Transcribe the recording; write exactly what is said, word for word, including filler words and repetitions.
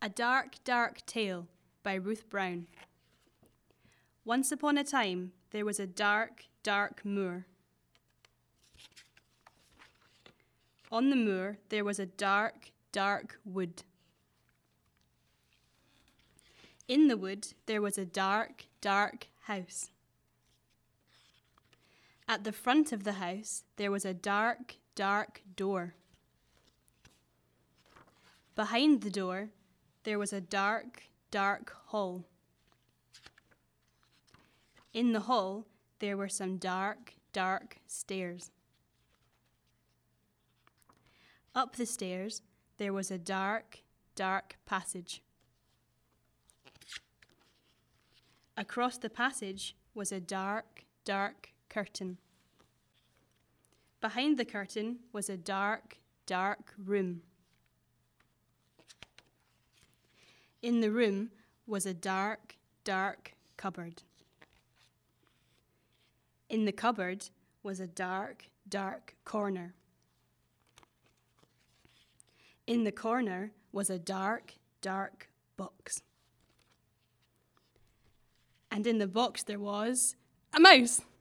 A Dark, Dark Tale by Ruth Brown. Once upon a time, there was a dark, dark moor. On the moor, there was a dark, dark wood. In the wood, there was a dark, dark house. At the front of the house, there was a dark, dark door. Behind the door, there was a dark, dark hall. In the hall, there were some dark, dark stairs. Up the stairs, there was a dark, dark passage. Across the passage was a dark, dark curtain. Behind the curtain was a dark, dark room. In the room was a dark, dark cupboard. In the cupboard was a dark, dark corner. In the corner was a dark, dark box. And in the box there was a mouse.